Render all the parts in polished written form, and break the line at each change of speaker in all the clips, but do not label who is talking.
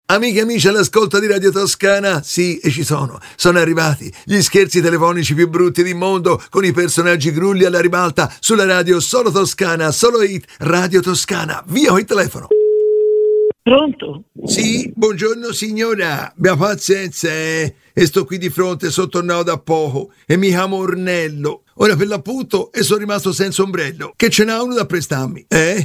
Amiche e amici all'ascolto di Radio Toscana, sì, e ci sono arrivati gli scherzi telefonici più brutti del mondo con i personaggi grulli alla ribalta sulla radio solo Toscana, solo hit, Radio Toscana, via il telefono.
Pronto?
Sì, buongiorno signora, abbia pazienza, e sto qui di fronte, sono tornato da poco e mi chiamo Ornello, ora per l'appunto e sono rimasto senza ombrello, che ce n'ha uno da prestarmi,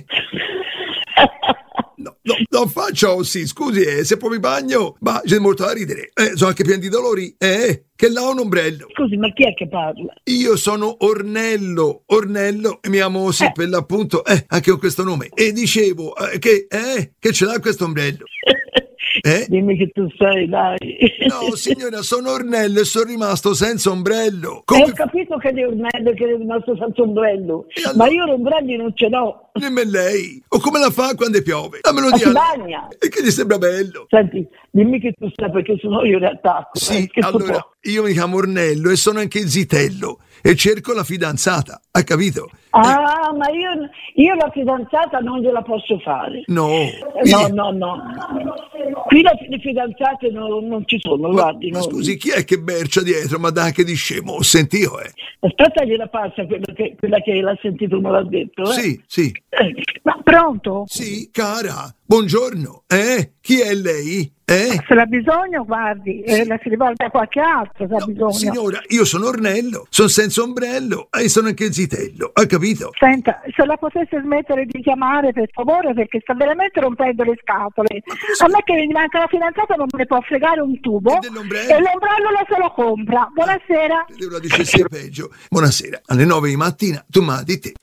No, non faccio così, scusi, se poi mi bagno, ma c'è molto da ridere, sono anche pieno di dolori, che là ho un ombrello.
Scusi, ma chi è che parla?
Io sono Ornello, e mi chiamo così per l'appunto, anche con questo nome, e dicevo, che ce l'ha questo ombrello.
Dimmi che tu sei, dai.
No, signora, sono Ornello e sono rimasto senza ombrello.
Ho capito che è Ornello che è rimasto senza ombrello,
allora?
ma io l'ombrello non ce l'ho.
Nemmeno lei. O come la fa quando piove? Dammelo
Ma
di
si bagna.
E che gli sembra bello.
Senti, dimmi che tu sai perché sono io in realtà.
Sì,
che
allora, io mi chiamo Ornello e sono anche zitello e cerco la fidanzata, ha capito?
Ah, ma io la fidanzata non gliela posso fare.
No.
No. Qui le fidanzate non ci sono, guardi.
Ma scusi, chi è che bercia dietro? Ma dai, che di scemo, ho sentito,
Aspetta, gliela passa quella che l'ha sentito, me l'ha detto,
Sì.
Ma pronto?
Sì, cara, buongiorno, Chi è lei?
Se l'ha bisogno, guardi, la si rivolge a qualche altro, se ha bisogno.
Signora, io sono Ornello, sono senza ombrello e sono anche zitello, ha capito?
Senta, se la potesse smettere di chiamare, per favore, perché sta veramente rompendo le scatole. A me che mi manca la fidanzata non me ne può fregare un tubo e l'ombrello lo se lo compra. Buonasera.
Credevo la dicessi peggio. Buonasera, alle 9 di mattina, tu m'ha di te.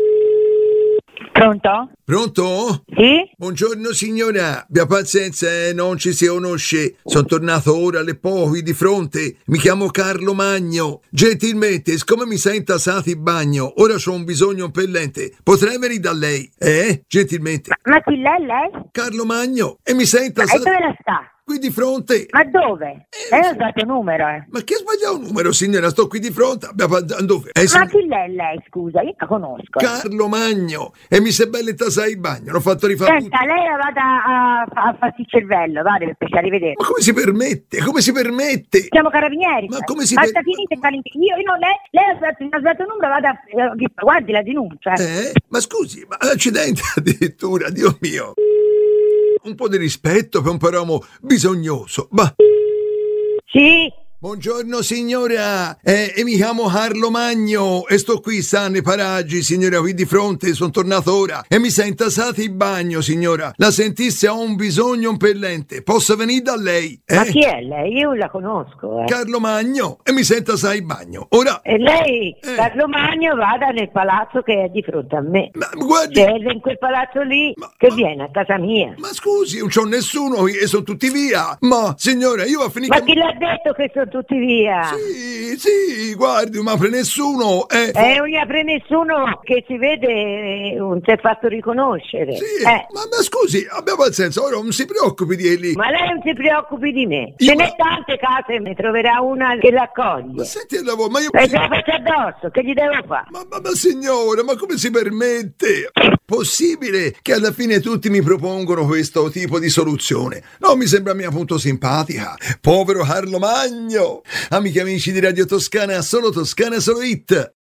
Pronto?
Pronto?
Sì?
Buongiorno signora, abbia pazienza, non ci si conosce. Sono tornato ora alle poche di fronte. Mi chiamo Carlo Magno. Gentilmente, siccome mi sei intasato in bagno, ora c'ho un bisogno impellente. Potrei venire da lei? Gentilmente.
Ma chi lei?
Carlo Magno. E mi sei intasato...
E dove la sta?
Qui di fronte.
Ma dove? Lei ha sbagliato il numero,
Ma che sbagliato un numero, signora? Sto qui di fronte. Dove?
Ma chi lei, scusa? Io la conosco.
Carlo Magno. E mi sei bella intasare in bagno. L'ho fatto rifare.
Senta, lei vada a farsi il cervello, vada per piacere, arrivederci.
Ma come si permette? Come si permette?
Siamo carabinieri.
Ma come si
permette? Basta finite. Io no, lei ha sbagliato il numero, vada, guardi la denuncia.
Ma scusi, ma accidenti addirittura, Dio mio. Un po' di rispetto per un uomo bisognoso. Bah.
Sì.
Buongiorno signora, e mi chiamo Carlo Magno e sto qui, sta nei paraggi, signora, qui di fronte, sono tornato ora e mi sei intasato in bagno, signora. La sentisse, ho un bisogno impellente, posso venire da lei?
Ma chi è lei? Io la conosco.
Carlo Magno, e mi sei intasato in bagno. Ora...
E lei, Carlo Magno, vada nel palazzo che è di fronte a me.
Ma guardi...
Se è in quel palazzo lì, viene a casa mia.
Ma scusi, non c'ho nessuno e sono tutti via. Ma signora, io a finire...
Ma chi l'ha detto che sono tutti via?
Sì, guardi, non apre nessuno.
Non gli apre nessuno che si vede, non si è fatto riconoscere.
Sì, ma scusi, abbia pazienza, ora non si preoccupi di lì.
Ma lei non si preoccupi di me. Ce n'è tante case, ne troverà una che l'accoglie.
Ma senti il lavoro, ma io...
E se la faccio addosso, che gli devo fare?
Ma signora, ma come si permette? Possibile che alla fine tutti mi propongono questo tipo di soluzione? Non mi sembra mia appunto simpatica. Povero Carlo Magno. Amici e amici di Radio Toscana, solo hit.